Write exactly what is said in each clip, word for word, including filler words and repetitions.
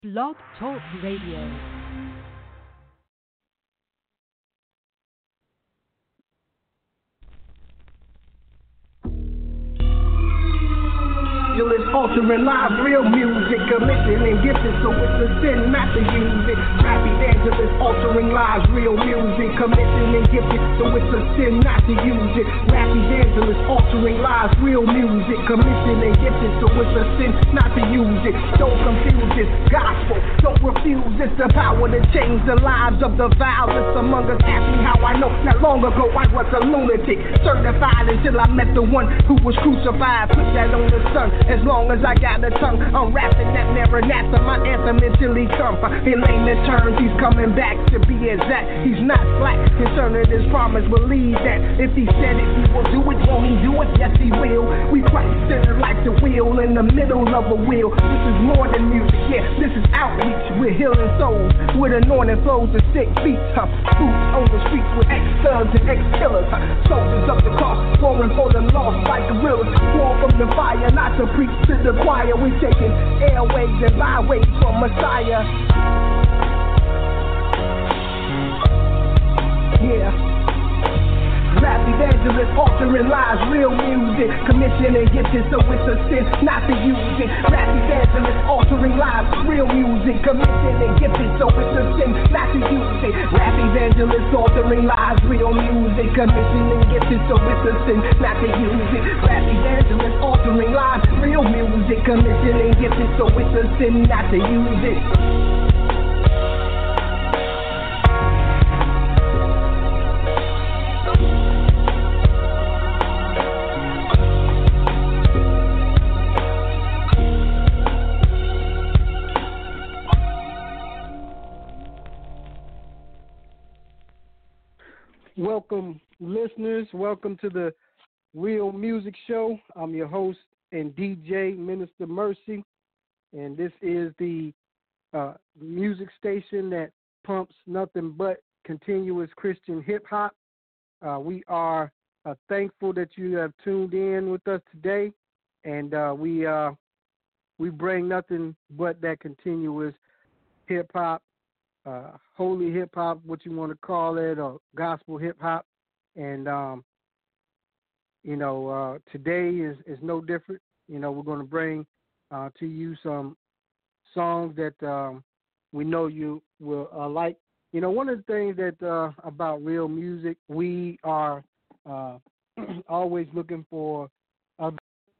Blog Talk Radio. It's altering lives, real music, commissioned and gifted, so it's a sin not to use it. Rap evangelist, altering lives, real music, commissioned and gifted, so it's a sin not to use it. Rap evangelist, altering lives, real music, commissioned and gifted, so it's a sin not to use it. Don't confuse this gospel, don't refuse it's the power to change the lives of the vilest among us. Ask me how I know, not long ago I was a lunatic, certified until I met the one who was crucified. Put that on the sun. As long as I got a tongue, I'm rapping that Maranatha, my anthem until he comes. In layman's terms, he's coming back to be exact. He's not slack concerning his promise. Believe that if he said it, he will do it. Won't he do it? Yes, he will. We Christ-centered like the wheel in the middle of a wheel. This is more than music, yeah. This is outreach. We're healing souls with anointing flows to sick feet. Huh? Boots on the streets with ex-thugs and ex-killers. Huh? Soldiers up the cross, roaring for the lost like gorillas. War from the fire, not to preach to the choir. We taking airways and byways from Messiah. Yeah. Rap evangelist, altering lives, real music, commissioned and gifted, so it's a sin not to use it. Rap evangelist, altering lives, real music, commissioned and gifted, so it's a sin not to use it. Rap evangelist, altering lives, real music, commissioned and gifted, so it's a sin not to use it. Rap evangelist, altering lives, real music, commissioned and gifted, so it's a sin not to use it. Welcome, listeners. Welcome to the Real Music Show. I'm your host and D J, Minister Mercy, and this is the uh, music station that pumps nothing but continuous Christian hip-hop. Uh, we are uh, thankful that you have tuned in with us today, and uh, we uh, we bring nothing but that continuous hip-hop, uh, holy hip-hop, what you want to call it, or gospel hip-hop. And, um, you know, uh, today is, is no different. You know, we're going to bring uh, to you some songs that um, we know you will uh, like. You know, one of the things that uh, about real music, we are uh, always looking for other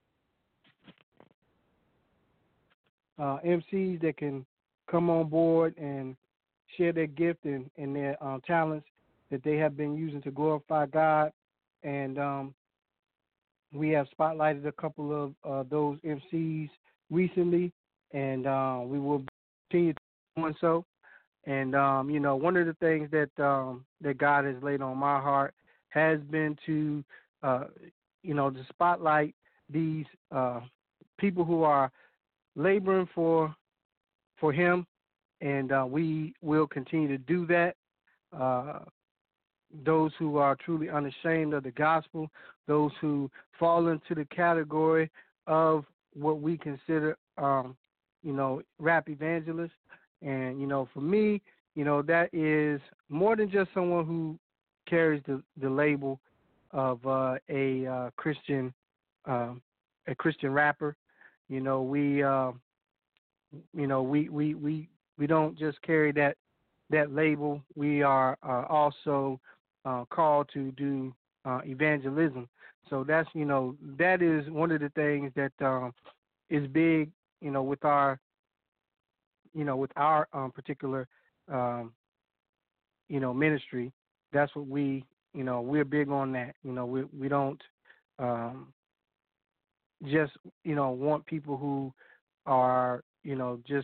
uh, M Cs that can come on board and share their gift and, and their uh, talents that they have been using to glorify God. And um, we have spotlighted a couple of uh, those M Cs recently, and uh, we will continue doing so. And, um, you know, one of the things that um, that God has laid on my heart has been to, uh, you know, to spotlight these uh, people who are laboring for for Him, and uh, we will continue to do that. Uh, those who are truly unashamed of the gospel, those who fall into the category of what we consider, um, you know, rap evangelists. And, you know, for me, you know, that is more than just someone who carries the, the label of uh, a uh, Christian, um, a Christian rapper. You know, we, uh, you know, we, we, we, we don't just carry that that label. We are uh, also uh, called to do uh, evangelism. So that's, you know, that is one of the things that um, is big, you know, with our, you know, with our um, particular, um, you know, ministry. That's what we, you know, we're big on that. You know, we we don't um, just, you know, want people who are, you know, just,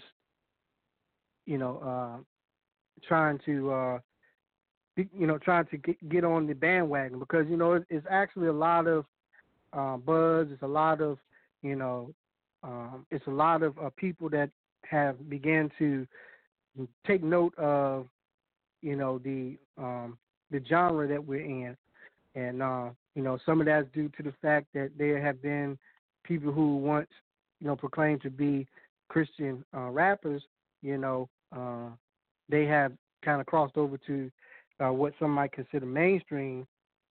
you know, uh, trying to, uh, be, you know, trying to get, get on the bandwagon, because, you know, it, it's actually a lot of uh, buzz. It's a lot of, you know, um, it's a lot of uh, people that have began to take note of, you know, the um, the genre that we're in. And, uh, you know, some of that's due to the fact that there have been people who once, you know, proclaimed to be Christian uh, rappers you know, uh, they have kind of crossed over to uh, what some might consider mainstream,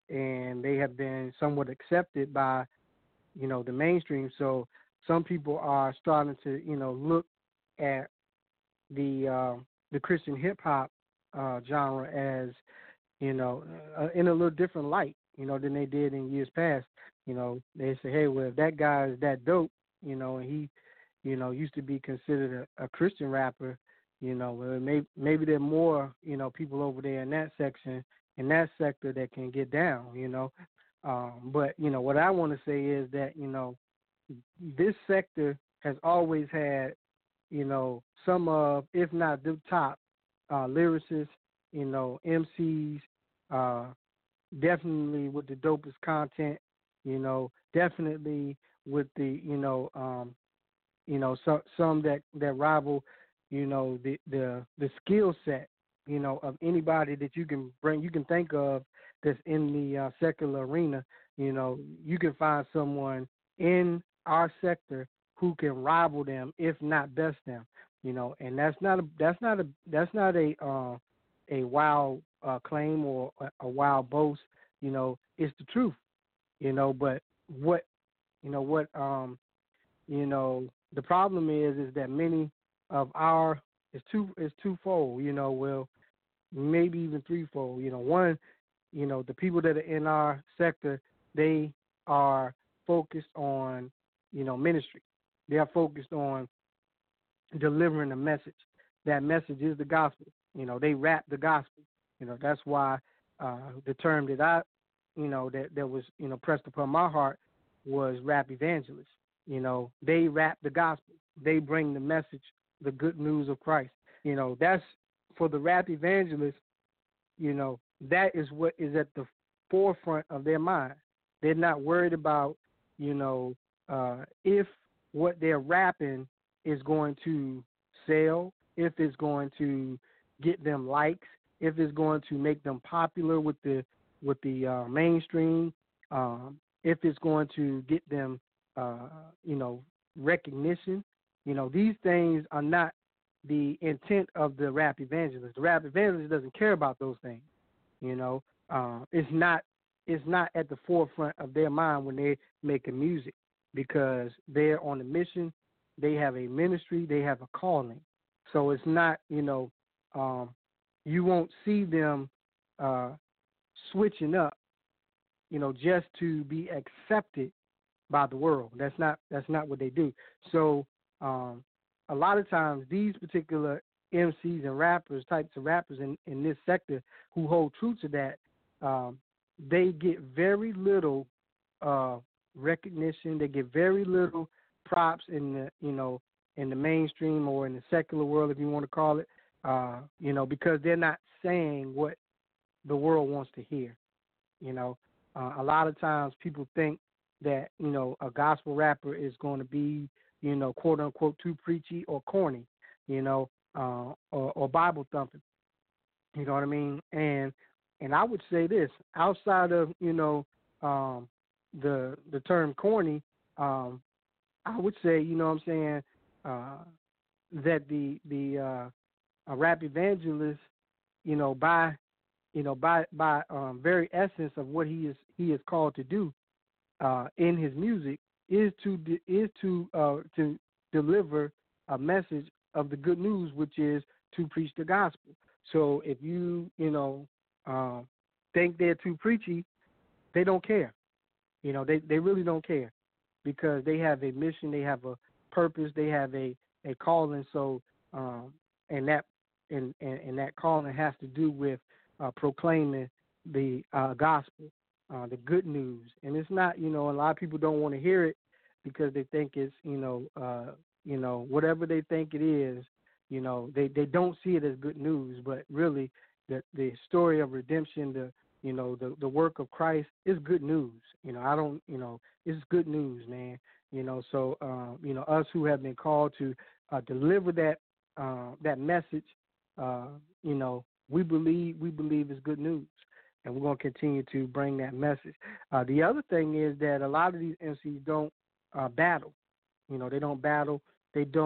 and they have been somewhat accepted by, you know, the mainstream. So some people are starting to, you know, look at the uh, the Christian hip hop uh, genre as, you know, uh, in a little different light, you know, than they did in years past. You know, they say, hey, well, if that guy is that dope, you know, and he, you know, used to be considered a, a Christian rapper, you know, well, maybe maybe there are more, you know, people over there in that section, in that sector that can get down, you know. Um, but you know, what I want to say is that, you know, this sector has always had, you know, some of, if not the top, uh, lyricists, you know, M Cs, uh, definitely with the dopest content, you know, definitely with the, you know, um, you know, some some that, that rival, you know, the the the skill set, you know, of anybody that you can bring, you can think of that's in the uh, secular arena. You know, you can find someone in our sector who can rival them, if not best them. You know, and that's not a that's not a that's not a uh, a wild uh, claim or a, a wild boast. You know, it's the truth. You know, but what you know what um you know, the problem is is that many of our it's two it's twofold, you know, well, maybe even threefold. You know, one, you know, the people that are in our sector, they are focused on, you know, ministry. They are focused on delivering a message. That message is the gospel. You know, they rap the gospel. You know, that's why uh, the term that I, you know, that, that was, you know, pressed upon my heart was rap evangelist. You know, they rap the gospel. They bring the message, the good news of Christ. You know, that's for the rap evangelist, you know, that is what is at the forefront of their mind. They're not worried about, you know, uh, if what they're rapping is going to sell, if it's going to get them likes, if it's going to make them popular with the with the uh, mainstream, um, if it's going to get them, uh, you know, recognition. You know, these things are not the intent of the rap evangelist. The rap evangelist doesn't care about those things. You know, uh, it's not it's not at the forefront of their mind when they're making music, because they're on a mission. They have a ministry. They have a calling. So it's not, you know, um, you won't see them uh, switching up, you know, just to be accepted by the world. That's not that's not what they do. So um, a lot of times these particular M Cs and rappers, types of rappers in, in this sector who hold true to that, um, they get very little uh, recognition. They get very little props in the, you know, in the mainstream or in the secular world, if you want to call it, uh, you know, because they're not saying what the world wants to hear. You know, uh, a lot of times people think that, you know, a gospel rapper is going to be, you know, quote unquote, too preachy or corny, you know, uh, or, or Bible thumping. You know what I mean? And and I would say this, outside of, you know, um, the the term corny, um, I would say, you know what I'm saying, uh, that the the uh, a rap evangelist, you know, by you know by by um, very essence of what he is he is called to do uh, in his music is to de- is to uh, to deliver a message of the good news, which is to preach the gospel. So if you you know um, think they're too preachy, they don't care. You know, they they really don't care, because they have a mission, they have a purpose, they have a, a calling. So um, and that and, and, and that calling has to do with uh, proclaiming the uh, gospel, uh, the good news. And it's not, you know, a lot of people don't want to hear it because they think it's, you know, uh, you know, whatever they think it is, you know, they, they don't see it as good news. But really, the the story of redemption, the you know, the, the work of Christ is good news. You know, I don't, you know, it's good news, man. You know, so, uh, you know, us who have been called to uh, deliver that uh, that message, uh, you know, we believe we believe is good news, and we're going to continue to bring that message. Uh, the other thing is that a lot of these M Cs don't uh, battle. You know, they don't battle. They don't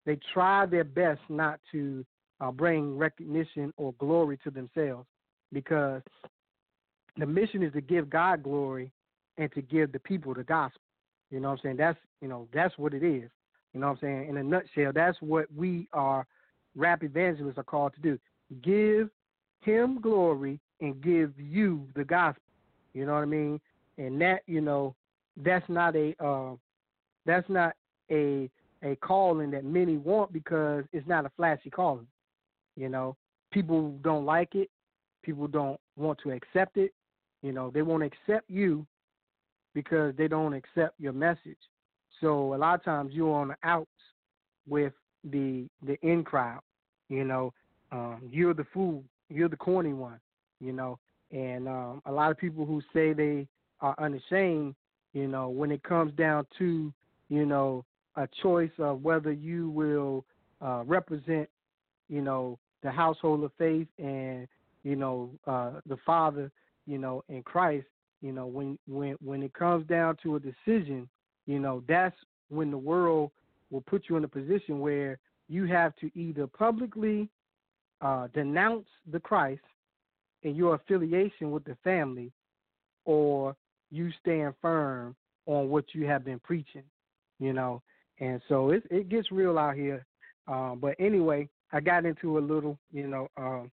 they try their best not to uh, bring recognition or glory to themselves, because the mission is to give God glory and to give the people the gospel. You know what I'm saying? That's, you know, that's what it is. You know what I'm saying? In a nutshell, that's what we are, rap evangelists, are called to do. Give him glory and give you the gospel. You know what I mean? And that, you know, that's not a uh, that's not a a calling that many want, because it's not a flashy calling. You know, people don't like it. People don't want to accept it. You know, they won't accept you because they don't accept your message. So a lot of times you're on the outs with the the in crowd. You know, um, you're the fool. You're the corny one. You know, and um, a lot of people who say they are unashamed, you know, when it comes down to, you know, a choice of whether you will uh, represent, you know, the household of faith and, you know, uh, the Father, you know, in Christ, you know, when, when, when it comes down to a decision, you know, that's when the world will put you in a position where you have to either publicly uh, denounce the Christ and your affiliation with the family, or you stand firm on what you have been preaching, you know. And so it it gets real out here. Um, but anyway, I got into a little, you know, um,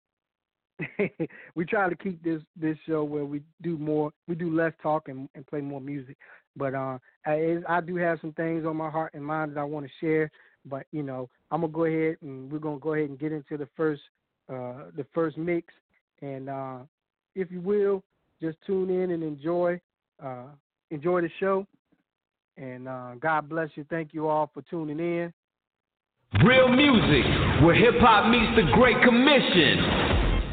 we try to keep this, this show where we do more, we do less talk and, and play more music. But uh, I, I do have some things on my heart and mind that I want to share. But, you know, I'm going to go ahead and we're going to go ahead and get into the first, uh, the first mix. And uh, if you will, just tune in and enjoy, uh, enjoy the show. And uh, God bless you. Thank you all for tuning in. Real music, where hip-hop meets the Great Commission.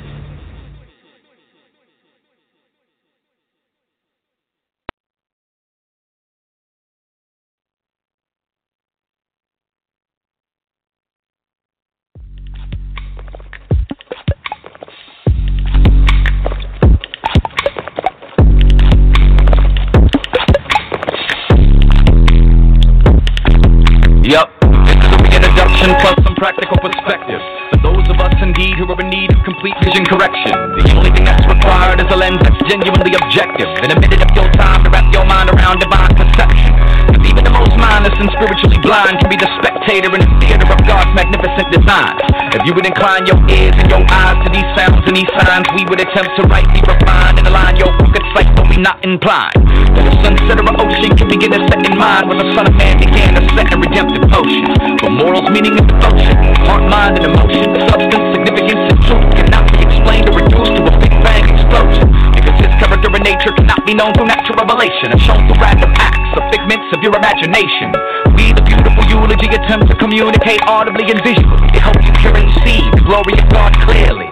Yup, this is a reintroduction plus some practical perspective. For those of us indeed who are in need of complete vision correction, the only thing that's required is a lens that's genuinely objective, and a minute of your time to wrap your mind around divine perception. Because even the most mindless and spiritually blind can be the spectator in the theater of God's magnificent designs. If you would incline your ears and your eyes to these sounds and these signs, we would attempt to rightly refine and align your crooked sight, but we not inclined. That a sunset or an ocean can begin to set in mind when the Son of Man began to set a redemptive potion. For morals, meaning, and devotion, heart, mind, and emotion, substance, significance, and truth cannot be explained or reduced to a big bang explosion. Because his character and nature cannot be known through natural revelation or shown through random acts or figments of your imagination. We, the beautiful eulogy, attempt to communicate audibly and visually to help you hear and see the glory of God clearly.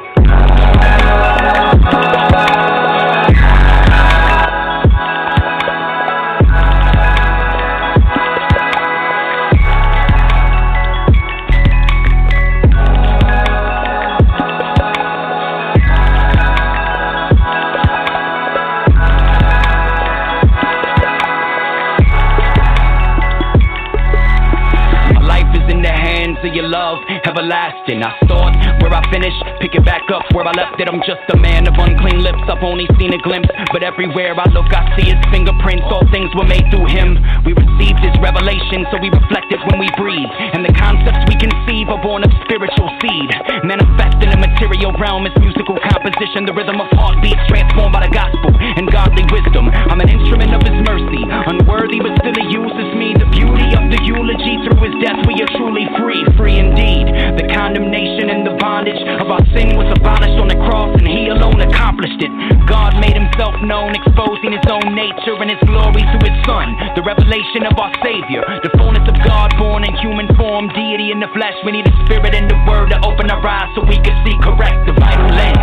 Your love, everlasting. I start where I finish, pick it back up where I left it. I'm just a man of unclean lips, I've only seen a glimpse, but everywhere I look I see his fingerprints. All things were made through him. We received his revelation, so we reflect it when we breathe. And the concepts we conceive are born of spiritual seed, manifest in the material realm. It's musical composition, the rhythm of heartbeats transformed by the gospel and godly wisdom. I'm an instrument of his mercy, unworthy but still he uses me. The beauty of the eulogy, through his death we are truly free. Free indeed. The condemnation and the bondage of our sin was abolished on the cross, and he alone accomplished it. God made himself known, exposing his own nature and his glory through his Son, the revelation of our Savior, the fullness of God born in human form, deity in the flesh. We need the Spirit and the Word to open our eyes so we can see correct, the vital lens.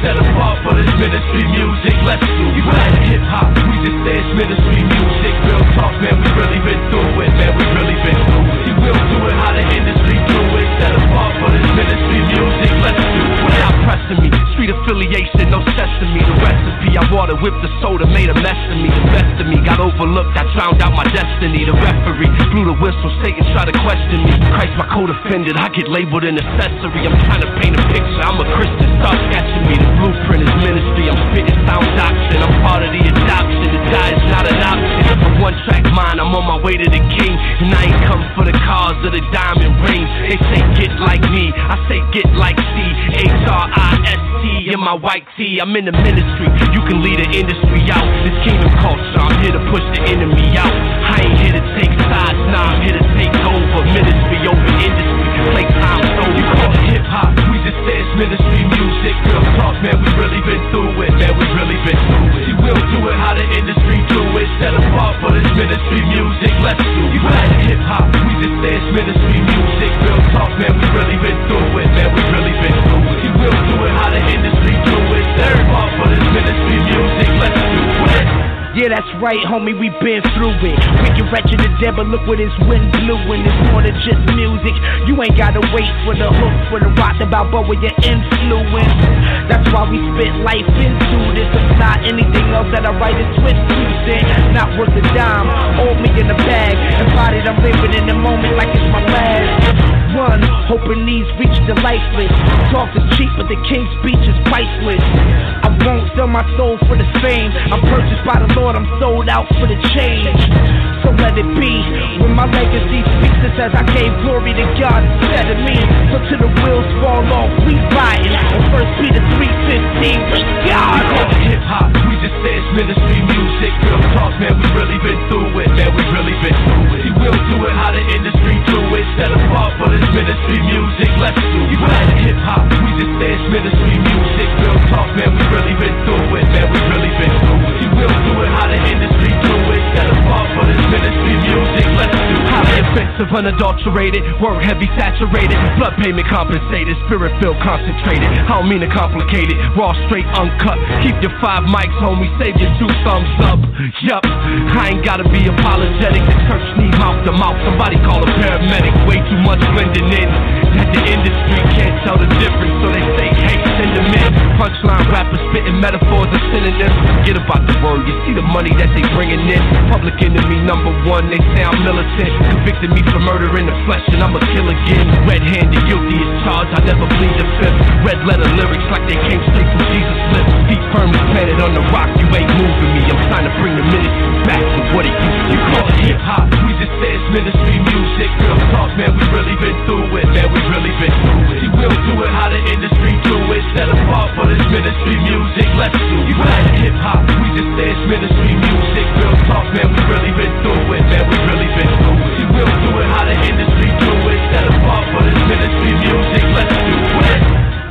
set apart for this ministry music. Let's do it. You had hip hop, we just say it's ministry music. Real talk, man, we really been through it, man, we really been through it. You will do it how the industry do it. Set apart for this ministry music. Let's do it. Without pressing me, street affiliation, no sesame. The recipe I water, whipped the soda, made a mess of me. The best of me got overlooked, I drowned out my destiny. The referee blew the whistle, Satan tried to question me. Christ, my code offended, I get labeled an accessory. I'm trying to paint a picture, I'm a Christian, stop catching me. The blueprint is ministry, I'm spitting sound doctrine. I'm part of the adoption, to die is not an option. A one track mind, I'm on my way to the king. And I ain't come for the cause of the diamond ring. They say get like me, I say get like C. H R I S T in my white tee. I'm in the ministry, you can lead the industry out. This kingdom culture, I'm here to push the enemy out. I ain't here to take sides, nah, I'm here to take over. Ministry over industry, play time over. You call it hip hop, we just say it's ministry music. Real talk, man, we really been through it, man, we really been through it. You will do it how the industry do it. Set apart for this ministry music. Let's do it. You had hip hop, we just say it's ministry music. Real talk, man, we really been through it, man, we really been through it. You will do it how the industry do it. Set apart for this ministry music. Let's do it. Yeah, that's right, homie, we been through it. Wicked, wretched, and dead, but look where this wind blew. And it's more than just music. You ain't gotta wait for the hook, for the rock about, but with your influence. That's why we spit life into this. If not anything else that I write is twist music. Not worth a dime, hold me in the bag. Embodied, I'm living in the moment like it's my last. One, hoping these reach the lifeless. Talk is cheap, but the king's speech is priceless. I won't sell my soul for the fame. I'm purchased by the Lord, I'm sold out for the change. So let it be. When my legacy speaks, it says I gave glory to God instead of me. So till the wheels fall off, we riding. On First Peter three fifteen, we got it. Hip hop, we just say it's ministry music. Real talk, man, we really been through it, man, we really been through it. You will do it how the industry do it. Set apart for this ministry music. Let's do it. You had hip hop, we just say it's ministry music. Real talk, man, we really been through it, man, we really been through it. You will do it how the industry do it. Set apart for this ministry music. Let's do it. Highly offensive, unadulterated, word heavy, saturated, blood payment compensated, spirit filled, concentrated. I don't mean to complicate it. Raw, straight, uncut. Keep your five mics, homie. Save your two thumbs up. Yup, I ain't gotta be apologetic. The church need mouth to mouth. Somebody call a paramedic. Way too much blending in that the industry can't tell the difference. So they say, hey, send them in. Punchline rappers spitting metaphors and synonyms. Forget about the word. You see the money that they bringing in. Public enemy number one. They say I'm militant. Convicted me for murder in the flesh, and I'm a kill again. Red-handed, guilty as charged. I never plead the fifth. Red letter lyrics like they came straight from Jesus' lips. Feet firmly planted on the rock. You ain't moving me. I'm trying to bring the ministry back to what it used to be. You call it hip hop. We just say it's ministry music. Real talk, man, we really been through it, man, we really been through it. You will do it how the industry do it. Set apart for this ministry music. Let's do it. You had hip hop. We just say it's ministry music. Real talk, man, we really been through it, man, we really been through it. You will do it how the industry do it. Set apart for this ministry music. Let's do it.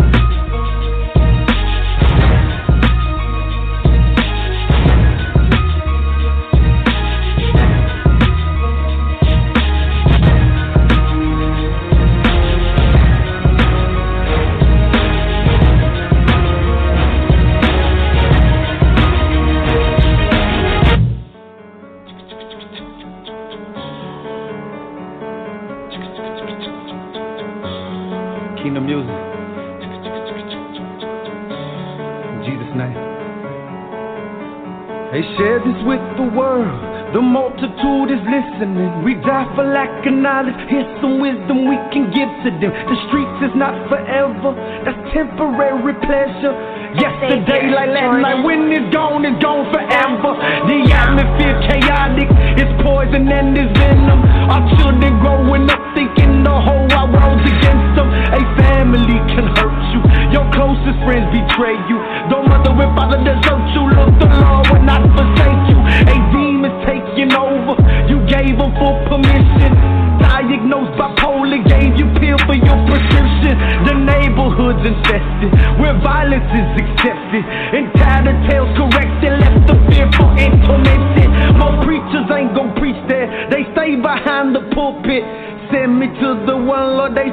Kingdom music. In Jesus' name. They share this with the world. The multitude is listening. We die for lack of knowledge. Here's some wisdom we can give to them. The streets is not forever. That's temporary pleasure. Yesterday like last night. When it's gone, it's gone forever. The atmosphere chaotic. It's poison and it's venom. Our children growing up thinking the whole wide world's against them. A family can hurt you. Your closest friends betray you. Don't mother and father desert you. Look, the Lord will not forsake you. A demon's taking over. You gave them full permission. Diagnosed bipolar, gave you pill for your prescription. The neighborhood's infested, where violence is accepted, and tattered tales corrected, left the fearful and tormented. Most preachers ain't gon' preach there, they stay behind the pulpit. Send me to the one, Lord, they say they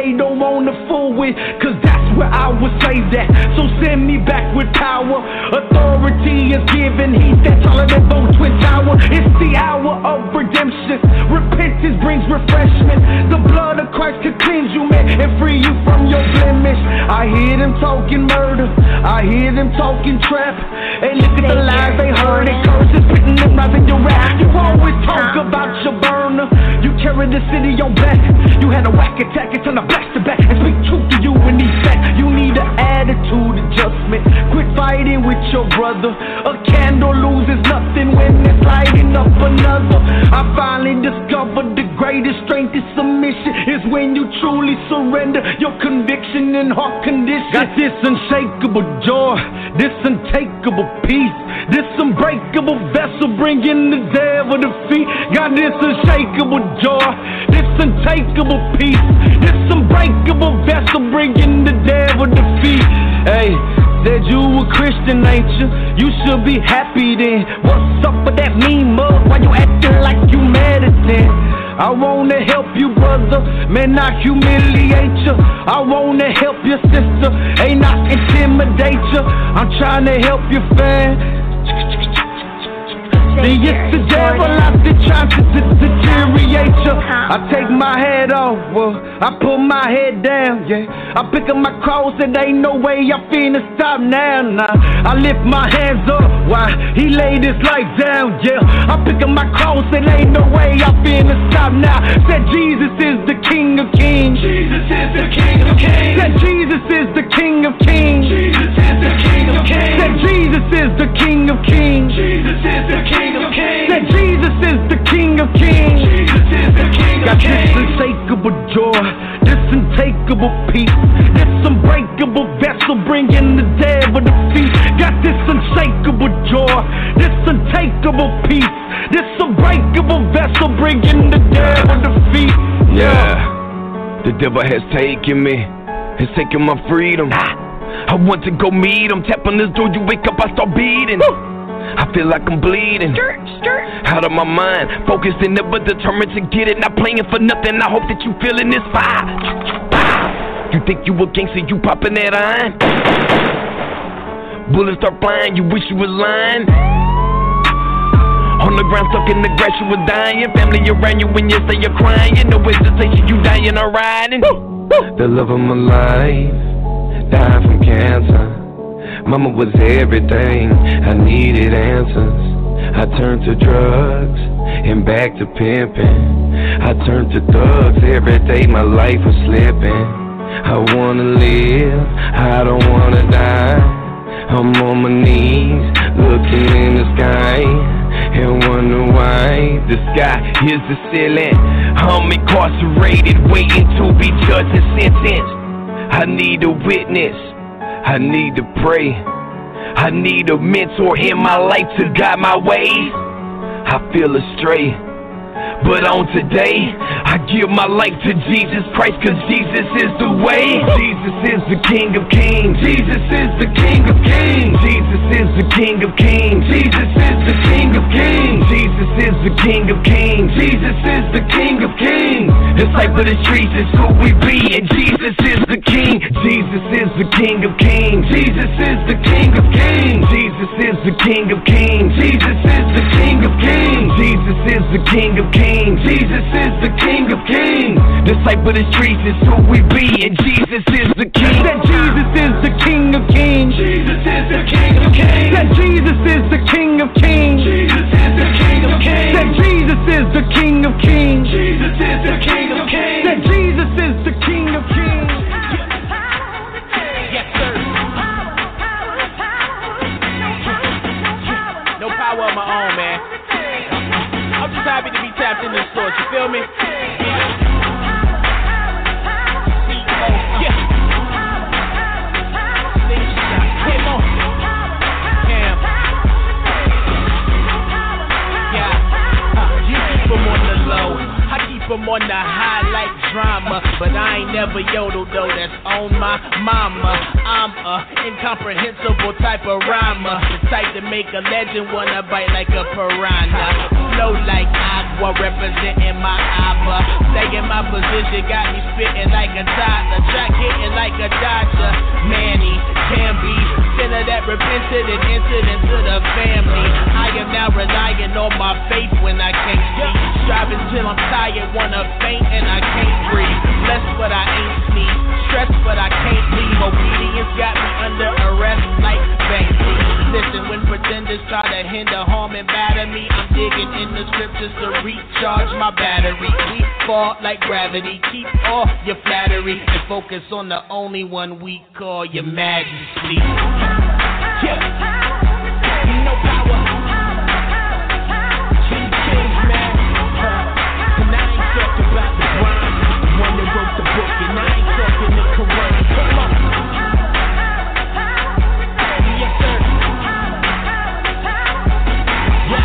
they don't wanna fool with, cause that's where I was saved at. So send me back with power. Authority is given, he that taller than both twin tower. It's the hour of redemption. Repentance brings refreshment. The blood of Christ can cleanse you, man, and free you from your blemish. I hear them talking murder, I hear them talking trap. And look at the lies they heard, and curses spitting and rising your wrath. You always talk about your burner, you carry the city on back. You had a whack attack, it's on a blaster back and speak truth to you when he's back. You need an attitude adjustment. Quit fighting with your brother. A candle loses nothing when it's lighting up another. I finally discovered the greatest strength is submission. Is when you truly surrender your conviction and heart condition. Got this unshakable joy, this untakeable peace, this unbreakable vessel bringing the devil defeat. Got this unshakable joy, this untakeable peace, this unbreakable vessel bringing the devil defeat. Hey, said you a Christian, ain't you? You should be happy then. What's up with that mean mug? Why you acting like you mad at them? I wanna help you, brother, man, not humiliate you. I wanna help your sister, ain't not intimidate you. I'm trying to help you, fam. See, it's the devil out there trying to deteriorate you. I take my head off, well, I put my head down, yeah. I pick up my cross and ain't no way I'm finna stop now, nah. I lift my hands up, why? He laid his life down, yeah. I pick up my cross and ain't no way I'm finna stop now. Said Jesus is the King of Kings. Jesus is the King of Kings. Said Jesus is the King of Kings. Jesus is the King of Kings. Said Jesus is the King of Kings. Jesus is the King. That Jesus is the King of Kings. Jesus is the King of Kings. Got this unshakable joy, this untakeable peace, this unbreakable vessel bringing the devil defeat. Got this unshakable joy, this untakeable peace, this unbreakable vessel bringing the devil defeat. Yeah, the devil has taken me, has taken my freedom. I want to go meet him. Tap on this door, you wake up, I start beating. I feel like I'm bleeding, out of my mind, focused and never determined to get it. Not playing for nothing, I hope that you feeling this fire. You think you a gangster, you popping that iron. Bullets start flying, you wish you was lying. On the ground, stuck in the grass, you was dying. Family around you when you say you're crying. No hesitation, you dying or riding. The love of my life died from cancer. Mama was everything, I needed answers. I turned to drugs and back to pimping. I turned to thugs, every day my life was slipping. I wanna live, I don't wanna die. I'm on my knees, looking in the sky, and wonder why the sky is the ceiling. I'm incarcerated, waiting to be judged and sentenced. I need a witness, I need to pray. I need a mentor in my life to guide my ways. I feel astray, but on today, I give my life to Jesus Christ, cause Jesus is the way. Jesus is the King of Kings. Jesus is the King of Kings. Jesus is the King of Kings. Jesus is the King of Kings. Jesus is the King of Kings. Jesus is the King of Kings. Disciple of the streets is who we be, and Jesus is the King. Jesus is the King of Kings. Jesus is the King of Kings. Jesus is the King of Kings. Jesus is the King of Kings. Jesus is the King of Kings. Jesus is the King of Kings. Disciple of the streets is who we be, and Jesus is the King. That Jesus is the King of Kings. Jesus is the King of Kings. That Jesus is the King of Kings. Jesus is the King of Kings. That Jesus is the King of Kings. Jesus is the King of Kings. That Jesus is the King of Kings. Yes, sir. No power of my own, man. I'm just happy to be tapped in this source, you feel me? Yeah. Come on. Cam. Yeah. Uh, you keep them on the low. I keep them on the high like drama. But I ain't never yodel though, that's on my mama. I'm a incomprehensible type of rhymer. The type to make a legend wanna bite like a piranha. Flow like I power representing my opera. Stay in my position, got me spitting like a toddler, track hitting like a dodger. Manny, can be sinner that repented and entered into the family. I am now relying on my faith when I can't see. Striving till I'm tired, wanna faint and I can't breathe. Blessed but I ain't sneeze, stressed but I can't leave. Obedience got me under arrest like Banksy. Listen, when pretenders try to hinder, harm, and batter me, I'm digging in the scriptures to recharge my battery. We fall like gravity, keep all your flattery and focus on the only one we call your majesty. Yeah. No power. King Kings, man. Uh, and I ain't talking about the grind. One that wrote the book, and I ain't talking the Quran. Come on. Yes, sir. Yeah.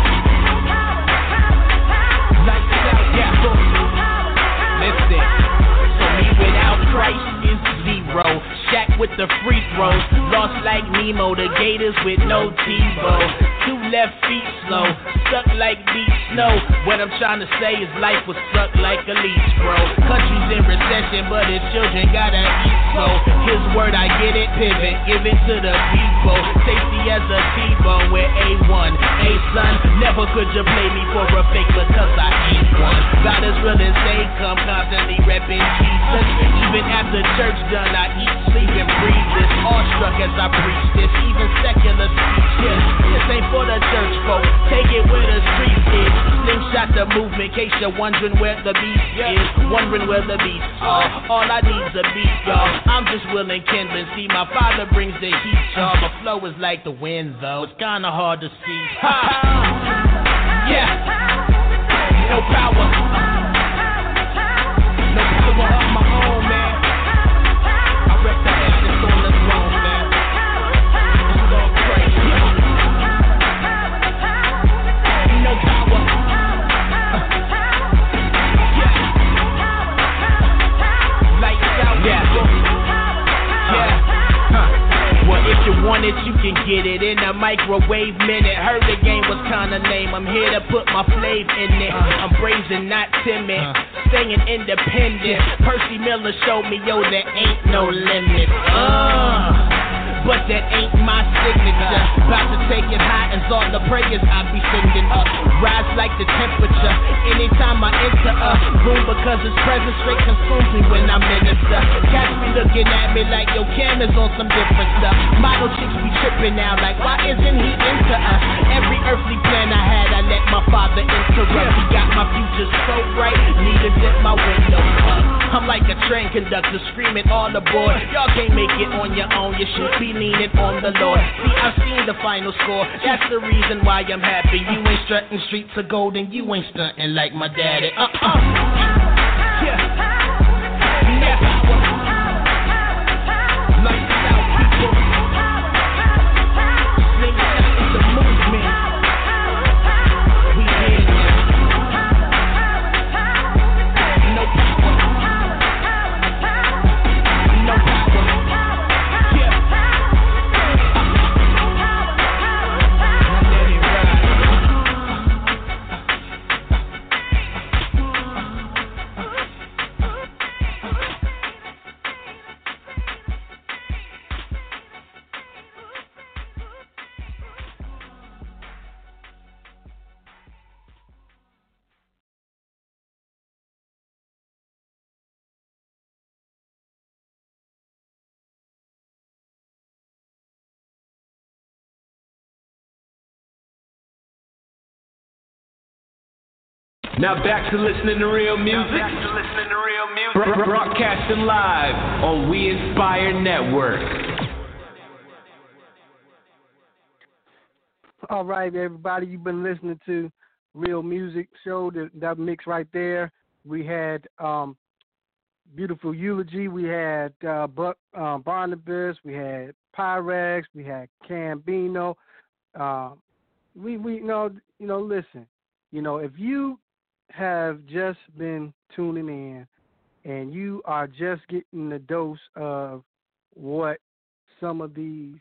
Lights out, yeah. Listen. So me without Christ is zero. Shaq with the free throws. Lost like Nemo, the Gators with no Tebow. Two left feet slow, stuck like deep snow. What I'm trying to say is life was stuck like a leech, bro. Country's in recession, but his children gotta eat slow. His word, I get it, pivot, give it to the people. Safety as a T-bone with A one. A son, never could you play me for a fake because I ain't one. God is real as they come, constantly repping Jesus. Even after church done, I eat, sleep, and breathe this. Awestruck as I preach this, even secular speeches. This ain't for the church folk, take it where the street is. Slingshot the movement, case you're wondering where the beast is. Wondering where the beast are. All I need's a beat, y'all. I'm just willing kindling. See, my father brings the heat, y'all. My flow is like the wind, though. It's kinda hard to see. Ha! Yeah. No power. No power of my own, man. I rep the essence on the throne, man. It's all crazy. No power. Yeah. Lights out, yeah. Yeah. Huh. Well, if you want it, you can get it in a microwave minute. Heard the game was kinda lame. I'm here to put my flav in it. I'm brazen, not timid. Staying independent. Percy Miller showed me, yo, there ain't no limit. Uh. But that ain't my signature. About to take it high as all the prayers I be sending up. Rise like the temperature anytime I enter a room, because his presence straight consumes me when I minister. Catch me looking at me like, yo, Cam is on some different stuff. Model chicks be tripping now like, why isn't he into us? Every earthly plan I had, I let my father interrupt. He got my future so bright, need to dip my window up. I'm like a train conductor screaming all aboard. Y'all can't make it on your own, you should be leaning on the Lord. See, I've seen the final score, that's the reason why I'm happy. You ain't strutting streets of gold and you ain't stunting like my daddy. Uh-uh. Yeah. Yeah. Lights out, people. Sing out, it's a movement. We here now. No power. No power. Yeah. Let it ride. Now back to listening to real music. Back to listening to real music. Bro- broadcasting live on We Inspire Network. All right, everybody, you've been listening to Real Music Show. That, that mix right there. We had um, Beautiful Eulogy. We had uh, Buck uh, Barnabas. We had Pyrex. We had Cambino. Uh, we we know you know. Listen, you know if you have just been tuning in and you are just getting the dose of what some of these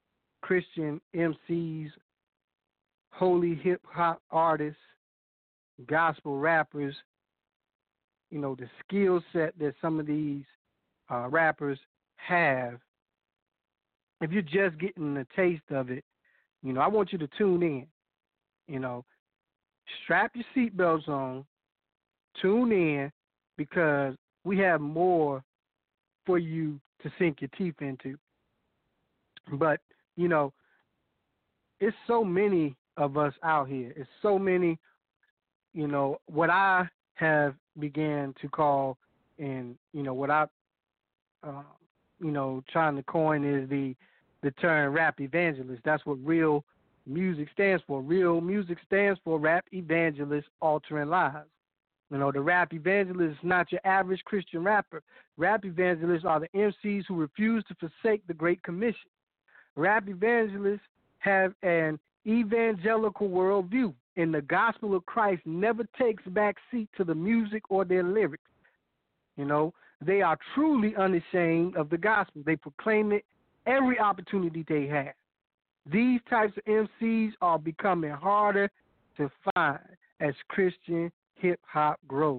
Christian M Cs, holy hip hop artists gospel rappers, you know, the skill set that some of these uh, rappers have, if you're just getting a taste of it, you know, I want you to tune in. You know, strap your seatbelts on, tune in, because we have more for you to sink your teeth into. But, you know, it's so many of us out here. It's so many, you know, what I have began to call, and, you know, what I, uh, you know, trying to coin is the, the term rap evangelist. That's what real music stands for. Real music stands for rap evangelist altering lives. You know, the rap evangelist is not your average Christian rapper. Rap evangelists are the M Cs who refuse to forsake the Great Commission. Rap evangelists have an evangelical worldview, and the gospel of Christ never takes back seat to the music or their lyrics. You know, they are truly unashamed of the gospel. They proclaim it every opportunity they have. These types of M Cs are becoming harder to find as Christian hip-hop grows.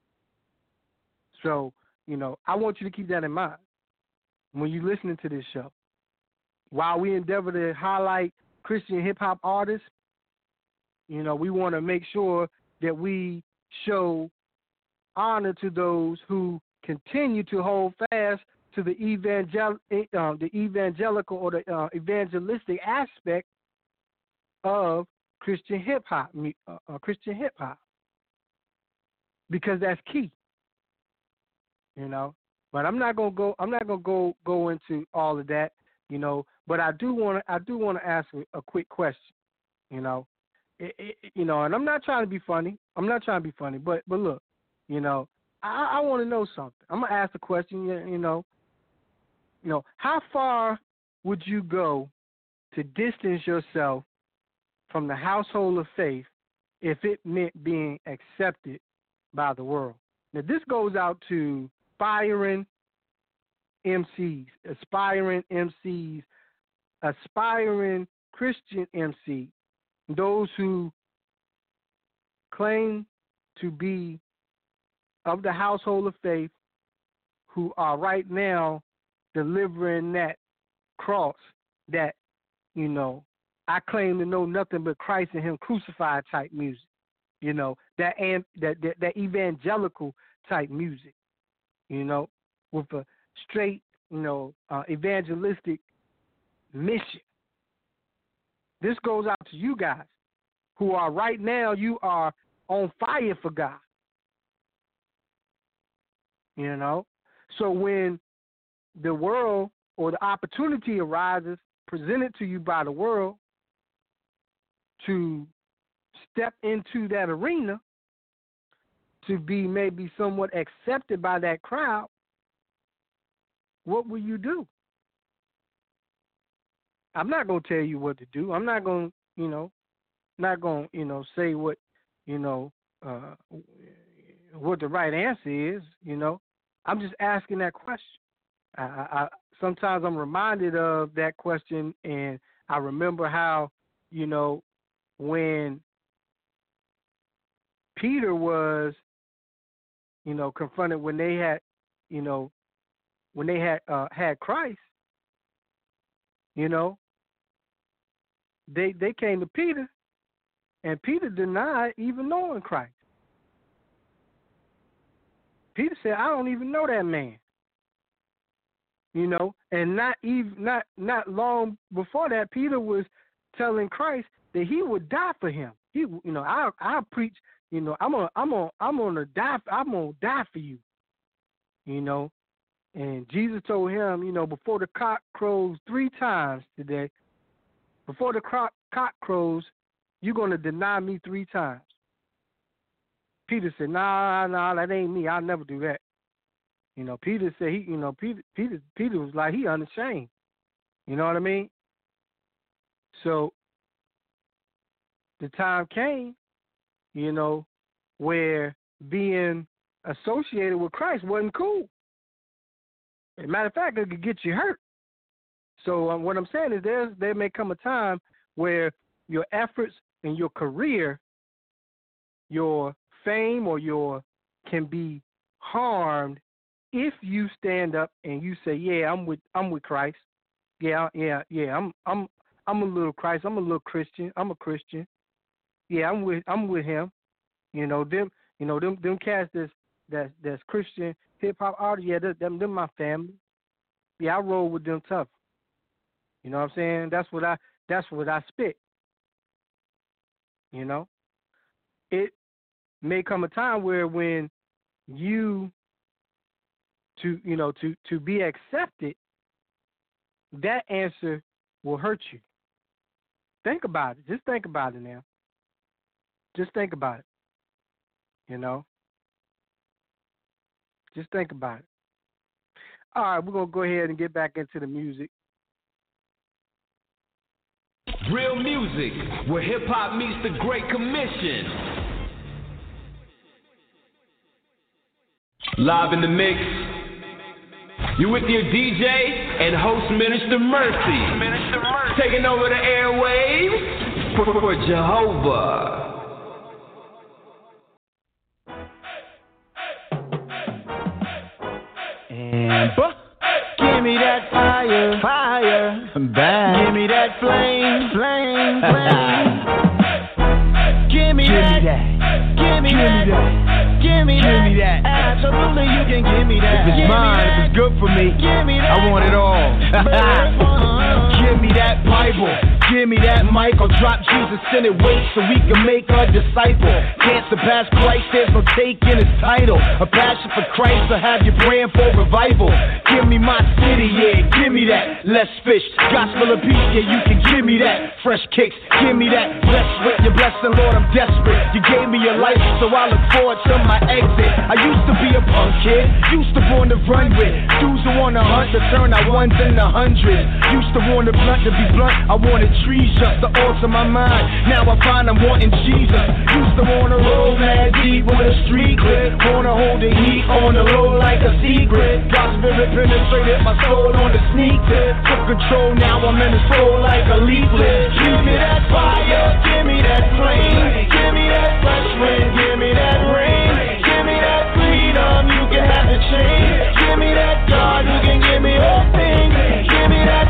So, you know, I want you to keep that in mind when you're listening to this show. While we endeavor to highlight Christian hip-hop artists, you know, we want to make sure that we show honor to those who continue to hold fast to the evangel uh, the evangelical or the uh, evangelistic aspect of Christian hip hop, uh, uh, Christian hip hop, because that's key. You know, but I'm not gonna go. I'm not gonna go go into all of that. You know, but I do want to. I do want to ask a, a quick question. You know, it, it, you know, and I'm not trying to be funny. I'm not trying to be funny. But but look, you know, I, I want to know something. I'm gonna ask the question. You, you know. You know, how far would you go to distance yourself from the household of faith if it meant being accepted by the world? Now, this goes out to aspiring M Cs, aspiring M Cs, aspiring Christian M Cs, those who claim to be of the household of faith, who are right now delivering that cross, that, you know, I claim to know nothing but Christ and Him crucified type music, you know, that and that, that that evangelical type music, you know, with a straight, you know, uh, evangelistic mission. This goes out to you guys who are right now, you are on fire for God, you know. So when the world or the opportunity arises presented to you by the world to step into that arena, to be maybe somewhat accepted by that crowd, what will you do? I'm not going to tell you what to do. I'm not going to, you know, not going to, you know, say what, you know, uh, what the right answer is, you know. I'm just asking that question. I, I, sometimes I'm reminded of that question, and I remember how, you know, when Peter was, you know, confronted when they had, you know, when they had uh, had Christ, you know, they they came to Peter, and Peter denied even knowing Christ. Peter said, "I don't even know that man." You know, and not even not not long before that, Peter was telling Christ that he would die for him. He, you know, I I preach. You know, I'm gonna I'm gonna I'm gonna die. I'm gonna die for you. You know, and Jesus told him, you know, before the cock crows three times today, before the cock cock crows, you're gonna deny me three times. Peter said, Nah, nah, that ain't me. I'll never do that. You know, Peter said he, you know, Peter, Peter, Peter was like he unashamed. You know what I mean? So the time came, you know, where being associated with Christ wasn't cool. As a matter of fact, it could get you hurt. So um, what I'm saying is there's, there may come a time where your efforts and your career, your fame or your can be harmed if you stand up and you say, "Yeah, I'm with I'm with Christ. Yeah, yeah, yeah. I'm I'm I'm a little Christ. I'm a little Christian. I'm a Christian. Yeah, I'm with I'm with him." You know them. You know them. Them cats that's that's that's Christian hip hop artists. Yeah, them them my family. Yeah, I roll with them tough. You know what I'm saying? That's what I that's what I spit. You know, it may come a time where when you to you know to to be accepted, that answer will hurt you. Think about it. Just think about it now. Just think about it. You know? Just think about it. All right, we're going to go ahead and get back into the music. Real music, where hip-hop meets the Great Commission. Live in the mix. You with your D J and host Minister Mercy. Minister Mercy. Taking over the airwaves for, for Jehovah. And buh. Give me that fire, fire, back. Give me that flame, flame, flame. Give me that, give me that, give me that. Absolutely, you can give me that. If it's mine, if it's good for me, I want it all. Give me that Bible. Give me that mic, I'll drop Jesus in it, wait so we can make a disciple. Can't surpass Christ, there's no taking his title. A passion for Christ, to have you praying for revival. Give me my city, yeah, give me that. Less fish, gospel of peace, yeah, you can give me that. Fresh kicks, give me that. Blessed with your blessing, Lord, I'm desperate. You gave me your life, so I look forward to my exit. I used to be a punk kid, used to want to run with dudes who want to hunt to turn our ones into hundreds. Used to want to blunt to be blunt, I wanted trees just to alter my mind. Now I find I'm wanting Jesus. Used to wanna roll mad deep with a street clip. Wanna hold the heat on the low like a secret. God's spirit penetrated my soul on the sneak tip. Took control, now I'm in the soul like a leaflet. Give me that fire, give me that flame. Give me that fresh wind, give me that rain. Give me that freedom, you can have the change. Give me that God who can give me all things. Give me that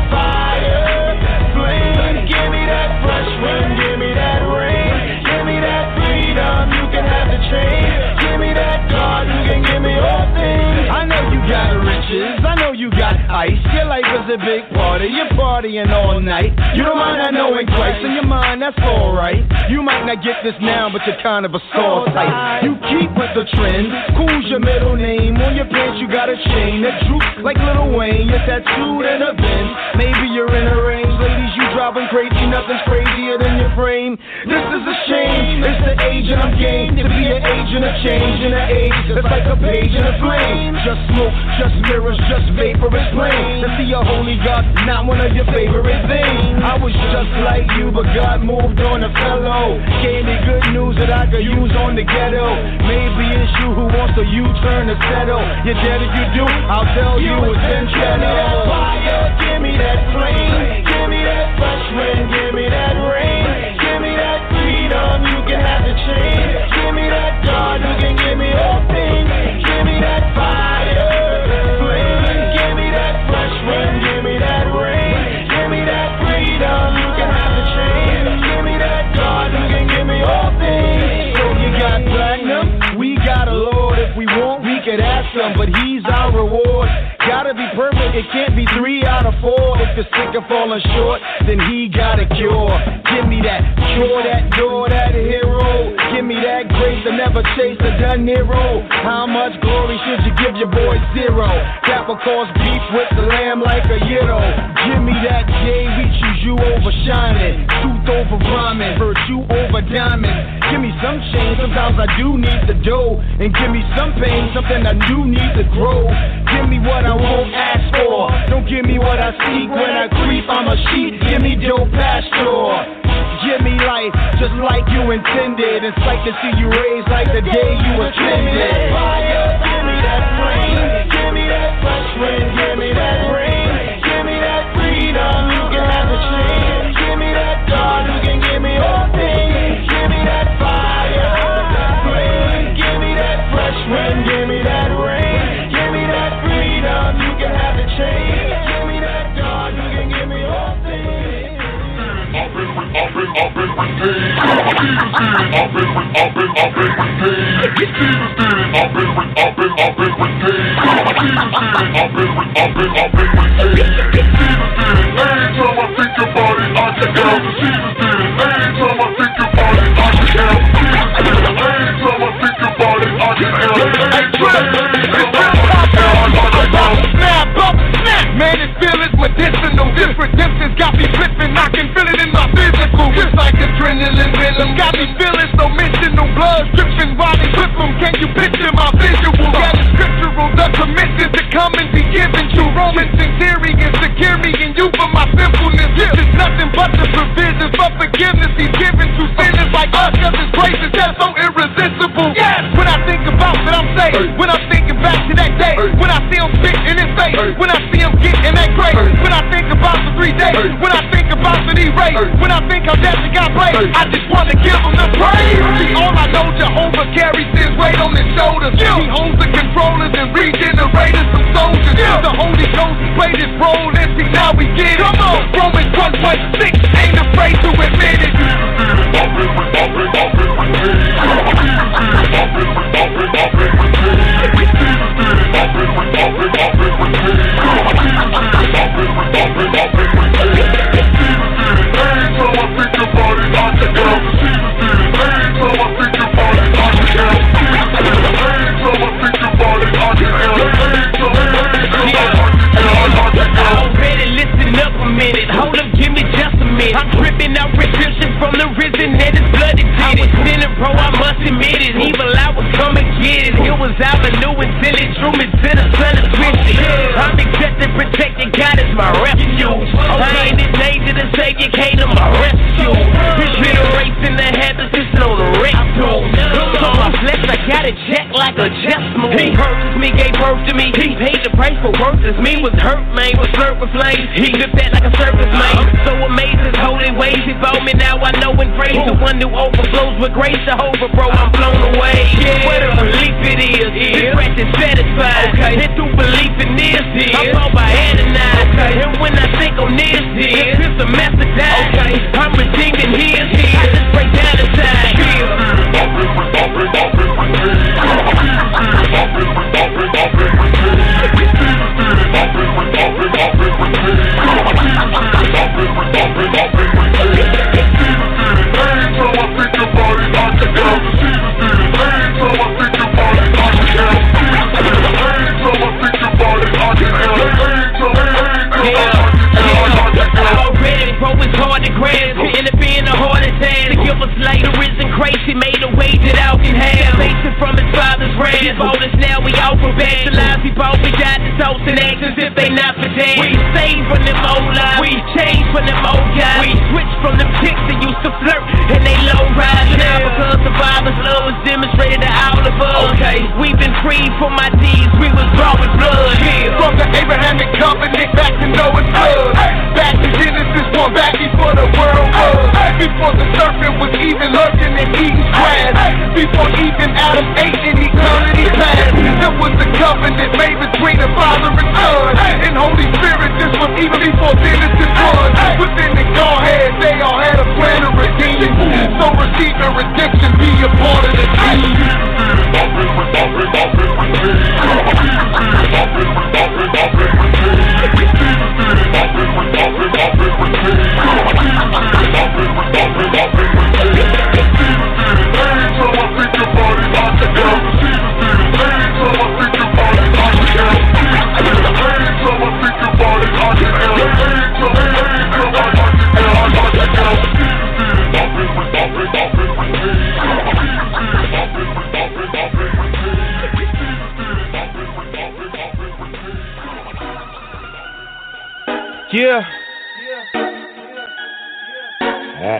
fire, flame. Give me that fresh wind, give me that rain. Give me that freedom, you can have the change. Give me that God who can give me all things. I know you got riches, I know you got ice. Your life is a big party, you're partying all night. You don't mind not knowing Christ in your mind, that's alright. You might not get this now, but you're kind of a star type. You keep with the trend, cool's your middle name. On your pants you got a chain that droops like Lil Wayne. You're tattooed in a Benz, maybe you're in a range. Ladies, you driving crazy, nothing's crazier than your frame. This is a shame, it's the age and I'm game to be an agent of change in an age that's like a page in a flame. Just smoke, just mirrors, just vapor is plain. To see a holy God, not one of your favorite things. I was just like you, but God moved on a fellow. Gave me good news that I could use on the ghetto. Maybe it's you who wants a U-turn to settle. You're dead if you do, I'll tell you it's in channel. Fire, give me that flame. Give me that fresh wind, give me that rain. Give me that freedom, you can have the change. Give me that God who can give me all things. Give me that fire, flame. Give me that fresh wind, give me that rain. Give me that freedom, you can have the change. Give me that God who can give me all things. So you got platinum, we got a Lord. If we want, we could ask him, but he's our reward. Gotta be perfect, it can't be three out of four. If you're sick of falling short, then he got a cure. Give me that cure, that door, that hero. Give me that grace to never chase a De Niro. How much glory should you give your boy zero? That will cause beef with the lamb like a yiddle. Give me that J, we choose you over shining. Truth over rhyming, virtue over diamond. Give me some change, sometimes I do need the dough. And give me some pain, something I do need to grow. Give me what I won't ask for. Don't give me what I seek. When I creep, I'm a sheep. Give me dope pasture. Give me life, just like you intended. It's like to see you raised like the day you attended. Give me that fire, give me that flame. Give me that fresh wind, give me that rain. Give me that freedom, you can have the change. Give me that God who can give me all things. Give me that fire. Man, this feeling's medicinal. Different distance got me flipping. I can feel it in my physical. It's like adrenaline rhythm. Got me feeling so mental. Blood dripping while they whip them. Can you picture my visual? Yeah, the scriptural. The commission to come and be given to Romans centurions. Secure me and you for my simpleness. This is nothing but the provision for forgiveness he's given to sinners like us. Cause his grace is just so irresistible. Yes, when I think about that I'm saved. When I'm thinking back to that day. When I see him spit in his face. When I see him get in that grave. When I think about the three days. When I think about the E-Ray. When I think how death got played. I just want to give him the praise. See, all I know, Jehovah carries his weight on his shoulders. He owns the controllers and regenerators some soldiers. The Holy Ghost played his role and see now we get it. Come on, Romans one point six ain't afraid to admit it. Listen up a minute, hold up, give me just a minute. I'm tripping out redemption from the risen and his blood it did it. Sinning, bro, I must admit it. Evil, I would come and get it. It was avenue until it drew me to the sun of twisted. I'm accepted, protected, God is my refuge. I ain't in danger, the Savior came to my rescue. His generation, the habits, it's on the rescue. So my flesh, I got it checked like a chess move. He purchased me, gave birth to me. He paid the price for worthless me. Was hurt, man, was hurt with flames. He lived that like a circus, man. So amazed his holy ways. He found me, now I know and praise the one who overflows with grace. Jehovah, bro, I'm blown away. Yeah. What a relief it is. This rest is satisfied. Okay. And through belief in this is, I'm all by Adonai. Okay. And when I think on this is, it's a method. Okay. I'm redeemed in his here. I just break down inside. He made a way that I can have. Salvation from his father's wrath. Bought us now, we all for bad. The lives we bought, we got the thoughts and actions if they not for that. We saved from them old lives. We changed from them old guys. We switched from them chicks that used to flirt and they low rise. Now because the Father's love was demonstrated to all of us. Okay, we've been freed from my deeds. We was bought with blood. Yeah, from the Abrahamic covenant back to Noah's flood. Back to Genesis one, back before the world was. Before the serpent was even lurking in Eden's grass. Before even Adam ate in eternity past. There was a covenant made between the Father and Son. And Holy Spirit, this was even before Genesis one. Within the Godhead, they all had a plan of redeeming. So receive the redemption, be a part of the team. Yeah. Yeah.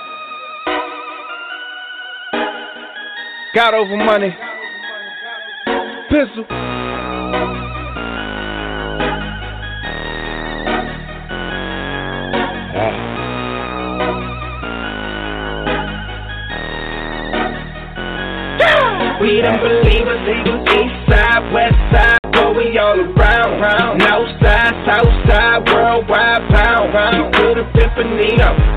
God over money. Pistol. Yeah. We them believers, even east side, west side, but we all around, round, north side, south side, worldwide, pound, round. You could have been Nino, but we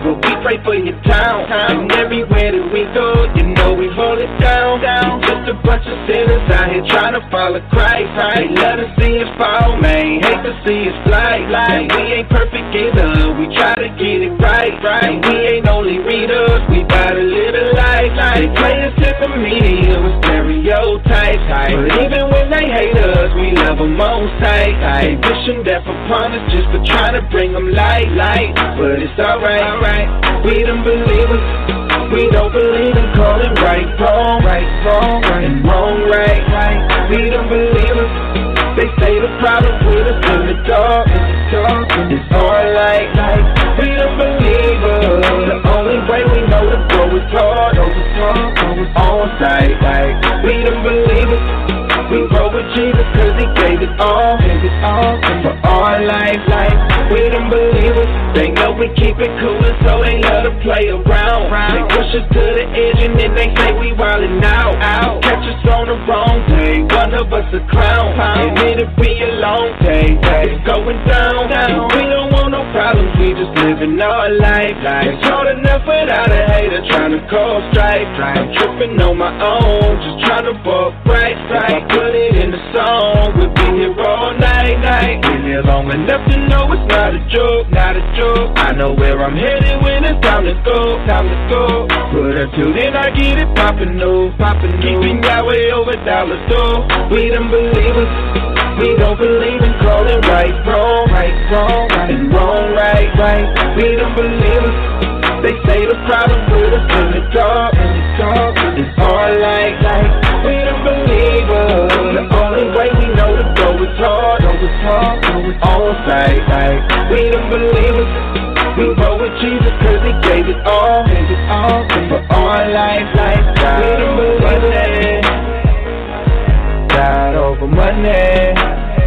pray for your town. And everywhere that we go, you know we hold it down. down. We just a bunch of sinners out here trying to follow Christ. They love to see us fall, man, hate to see us fly. And we ain't perfect either, we try to get it right. And we ain't only readers, we bout to live a life. They play us in the media with stereotypes. But even when they hate us, we love them on sight. They wishing death upon us just for trying to bring them light, light. But it's alright, alright. We them believers, we don't believe in calling right wrong, right wrong, right and wrong right, right. We them believers, they say the problem with us in the dark, in the dark, it's all light, light. We them believers, the only way we know to go is hard, go is hard, go is on sight, like. We them believers, we roll with Jesus cause he gave it all, gave it all, for our life, life. We them believers, they know we keep it cool and so they love to play around. They push us to the edge and then they say we wildin' out, out. Catch us on the wrong day, one of us a clown. And it'll be a long day, it's going down, down. We don't want no problems, we just living our life, life. It's hard enough without a hater trying to cause strife. I'm tripping on my own, just trying to walk right, right. If I put it in the song, we'll be here all night, night. Been here long enough to know it's not a joke, not a joke. I know where I'm headed when it's time to go, time to go. But until then I get it poppin' new, poppin' new. Keeping Yahweh over dollar store. We them believers, we don't believe in calling right wrong, right wrong, right and wrong right, right. We them believers, they say the problem with us in the dark, in the dark, it's all light, light. We them believers, the only way we know to go is hard, go is hard, go is on sight, like. We them believers, we roll with Jesus cause he gave it all, gave it all, for our life, life. We them believers, God over money,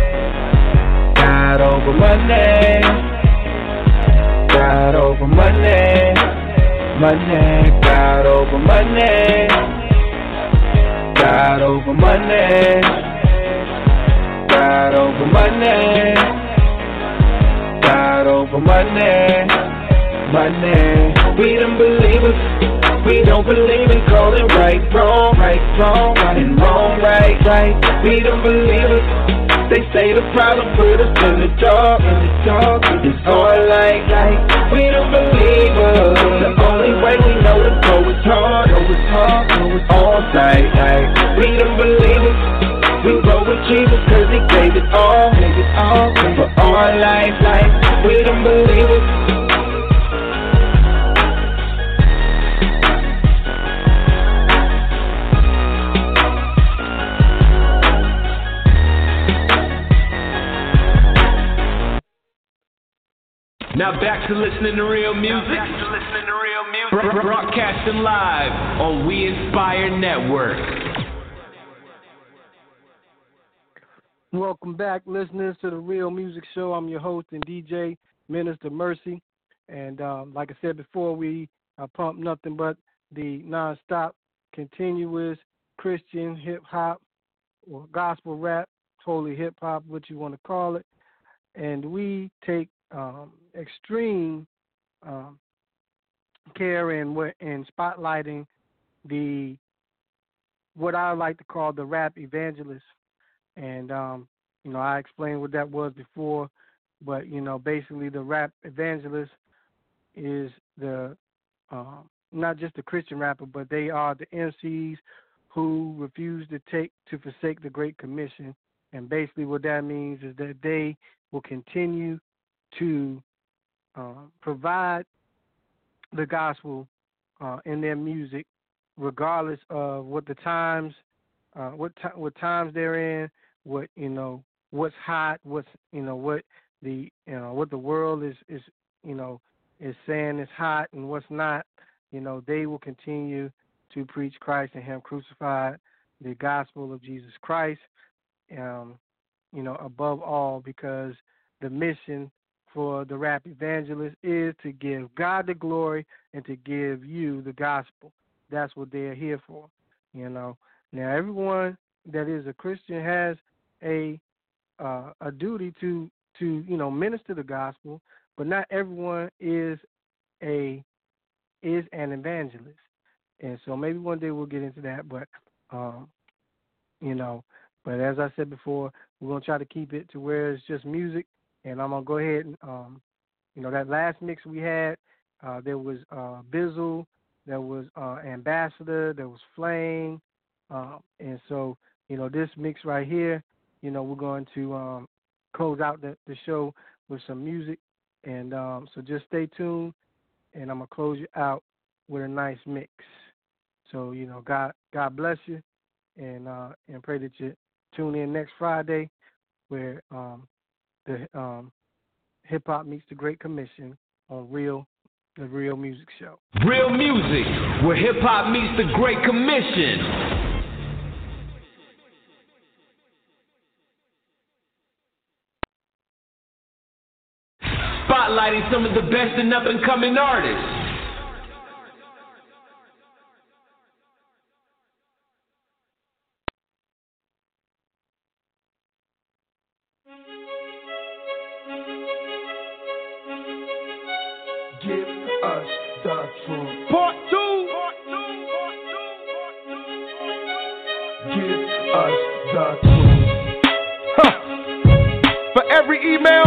God over money, God over money, money, God over money, God over money, God over money, God over money, money. We them believers, we don't believe in calling right wrong, right wrong, right and wrong right, right. We them believers, they say the problem put us in the dark, in the dark, it's all light, light. We them believers, the only way we know to go is hard, go is hard, go is on sight, like. We them believers, we roll with Jesus cause he gave it all, gave it all, for our life, life. We them believers. Now back to listening to real music. Back to listening to real music. Bro- broadcasting live on We Inspire Network. Welcome back, listeners, to the Real Music Show. I'm your host and D J, Minister Mercy. And um, like I said before, we uh, pump nothing but the nonstop, continuous Christian hip-hop or gospel rap, totally hip-hop, what you want to call it. And we take um, extreme um, care in, in spotlighting the what I like to call the rap evangelist. And, um, you know, I explained what that was before, but, you know, basically the rap evangelist is the, um, not just the Christian rapper, but they are the M Cs who refuse to take, to forsake the Great Commission. And basically what that means is that they will continue to uh, provide the gospel uh, in their music, regardless of what the times, uh, what t- what times they're in, what you know, what's hot, what's you know, what the you know, what the world is is you know is saying is hot and what's not. You know, they will continue to preach Christ and Him crucified, the gospel of Jesus Christ. Um, you know, above all, because the mission for the rap evangelist is to give God the glory and to give you the gospel. That's what they're here for, you know. Now, everyone that is a Christian has a uh, a duty to, to, you know, minister the gospel, but not everyone is a is an evangelist. And so maybe one day we'll get into that, but, um, you know, but as I said before, we're going to try to keep it to where it's just music, and I'm going to go ahead and, um, you know, that last mix we had, uh, there was uh, Bizzle, there was uh, Ambassador, there was Flame, uh, and so, you know, this mix right here, you know, we're going to um, close out the, the show with some music, and um, so just stay tuned, and I'm going to close you out with a nice mix. So, you know, God God bless you, and uh, and pray that you tune in next Friday where um, the um, Hip Hop Meets the Great Commission on Real, the Real Music Show. Real music, where hip hop meets the Great Commission. Spotlighting some of the best and up and coming artists. Give us the truth. Part two. Give us the truth. Huh. For every email,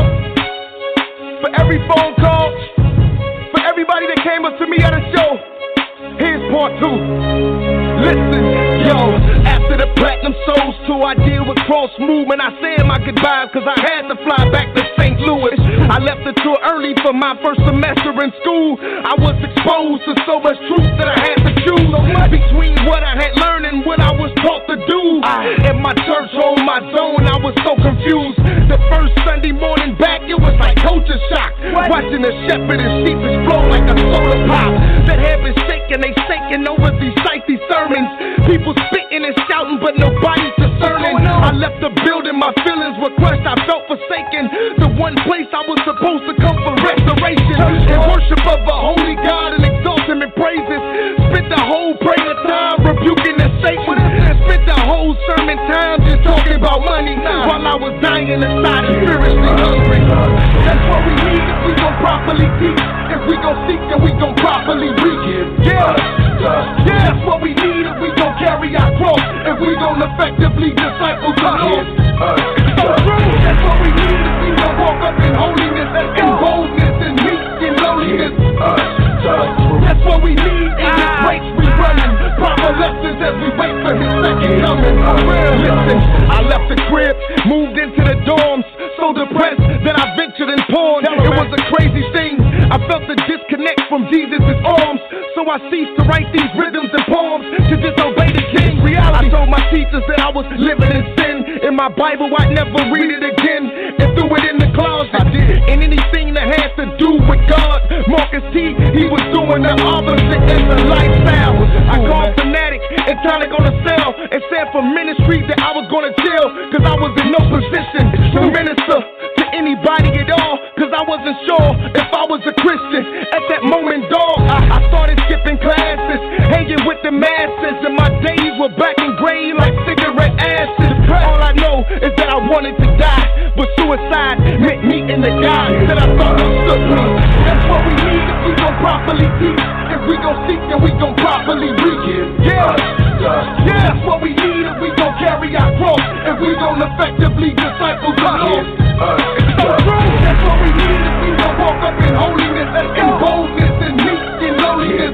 for every phone call, for everybody that came up to me at a show, here's part two. Listen, yo, after the platinum Soul tour, I deal with Cross Movement. I said my goodbyes cause I had to fly back to Saint Louis. I left the tour early for my first semester in school. I was exposed to so much truth that I had to choose between what I had learned and what I was taught to do. At my church home, my zone, I was so confused. The first Sunday morning back, it was like culture shock. Watching the shepherd and sheep explode like a soda pop that had been shaking, they shaking over these sightly sermons. People spitting and shouting, but nobody's discerning. I left the building, my feelings were crushed, I felt forsaken. The one place I was supposed to come for restoration and worship of a holy God and exalt him in praises. Spent the whole prayer time rebuking the Satan. Spent the whole sermon time just talking about money while I was dying inside and spiritually hungry. That's what we need if we gon' properly teach. If we gon' seek and we gon' properly reach. Yeah, yeah, that's what we need if we gon' carry our cross. If we gon' effectively disciple the Lord. So true, that's what we need if we gon' walk up in holiness and boldness and meek in lowliness. That's what we need in this race we running. Proper lessons as we wait for his second coming. Listen, I left the crib, moved into the dorms, so depressed that I ventured in porn. It was a crazy thing. I felt the disconnect from Jesus' arms, so I ceased to write these rhythms and poems to disobey the king. Reality. I told my teachers that I was living in sin. In my Bible, I'd never read it again, and threw it in the closet. I did. And anything that has to do with God, Marcus T, he was doing the opposite as a lifestyle. I called Fanatic and trying to go to cell and said for ministry that I was going to jail, cause I was in no position to minister to anybody at all, cause I wasn't sure if I was a Christian. At that moment, dog, I, I started skipping classes, hanging with the masses, and my days were black and gray like cigarette ashes. All I know is that I wanted to die, but suicide meant meeting the guy that I thought understood me. That's what we need if we gon' properly teach. If we gon' seek and we gon' properly reach. Yeah, yeah, that's what we need if we gon' carry our cross. If we gon' effectively disciple the Lord. It's so true. That's what we need if we gon' walk up in holiness and boldness and meek in lowliness.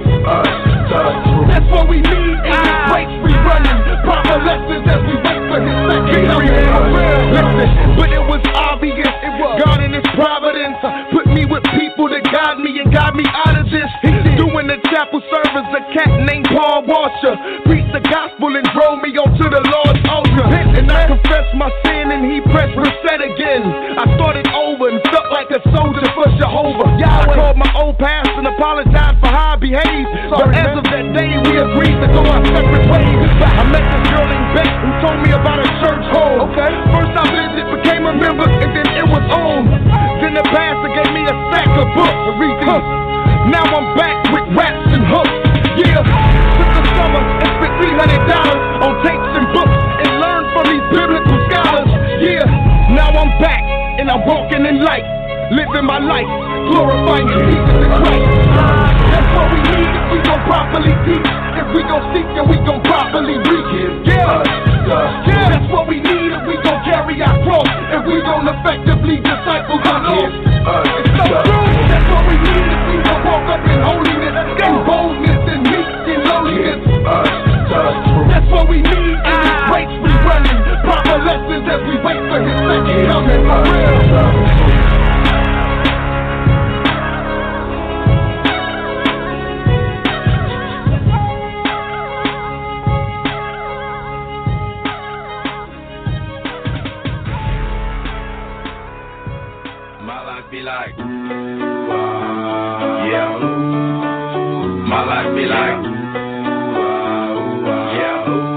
That's what we need in this race we running. Proper lessons as we wait for his second coming. Listen, but it was obvious. God in his providence put me with people that guide me and guide me out of this. Doing the chapel service, a cat named Paul Washer preached the gospel and drove me onto the Lord's altar. And I confessed my sin and he pressed reset again. I started over and felt like a soldier for Jehovah. I called my old pastor and apologized for how I behaved. But as of that day, we agreed to go our separate ways. I met this girl named Beck who told me about a church home. First I visited, became a member, and then it was on. Then the pastor gave me a stack of books to read these. Now I'm back with raps and hooks. Yeah, took the summer and spent three hundred dollars on tapes and books and learned from these biblical scholars. Yeah, now I'm back and I'm walking in light, living my life, glorifying Jesus in Christ. That's what we need if we be like, ooh, ah, ooh, ah, yeah, ooh.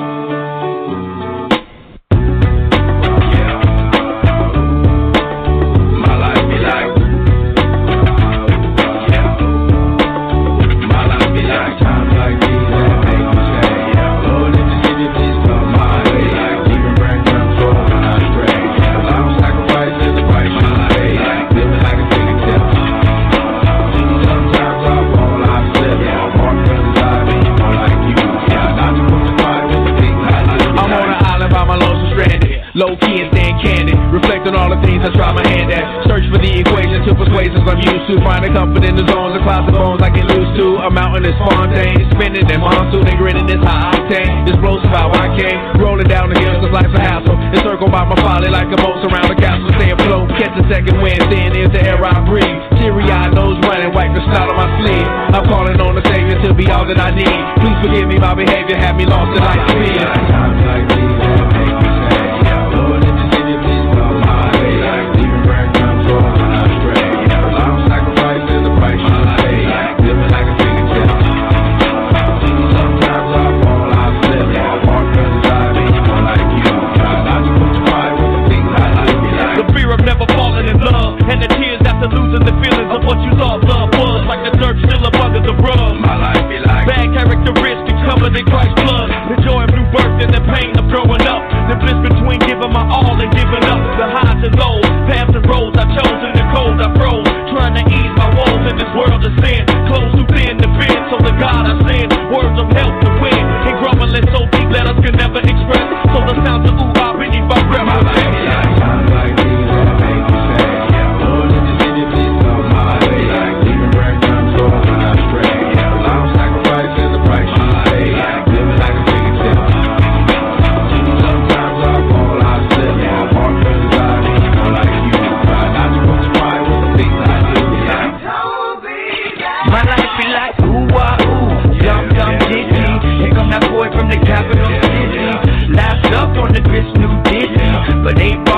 Low key and staying candid, reflect on all the things I try my hand at. Search for the equation to persuasions I'm used to. Finding comfort in the zones of closet bones I get loose to. A mountain is Fontaine, spinning in monsoon and grinning is high octane. Explosive how I came, rolling down the hills cause life's a hassle. Encircled by my folly like a moat around the castle. Stay afloat, catch a second wind, thin is the air I breathe. Teary-eyed nose running, wipe the snot on my sleeve. I'm calling on the Savior to be all that I need. Please forgive me, my behavior had me lost in life speed. Times like these that make me sad. Lord, if you see me, please come my way. Like demon brand control when I stray. Yeah, long sacrifice is the price you pay. Like living like a fingertip. Sometimes I fall, I slip. Yeah, walk cause I be more like you. Try not to put your pride with the things I like. Like the fear of never falling in love, and the tears after losing the feelings of what you thought love was. Like the dirt still up under the rug. My life be like bad characteristics covered in Christ's blood. The joy of new birth and the pain of growing up. The bliss between giving my all and giving up. The highs and lows, paths and roads I've chosen. The cold I froze, trying to ease my woes in this world of sin. Close too thin to bend, so the God I send words of help to win. And grumbling so deep that us can never express. So the sounds of ooh ah beneath my breath. My life be like times like these that make me sad. Yeah, Lord, if you see me, please come my way. Like demon brand control when I stray. Yeah, long sacrifice is the price you pay. Like living like a fingertip. Sometimes I fall, I slip. Yeah, I walk cause I be more like you. Try not to put your pride with the things I do. Like, my life be like ooh ah ooh, dum dum diddy. Here come that boy from the capital city. Last up on the Chris New Disney, but ain't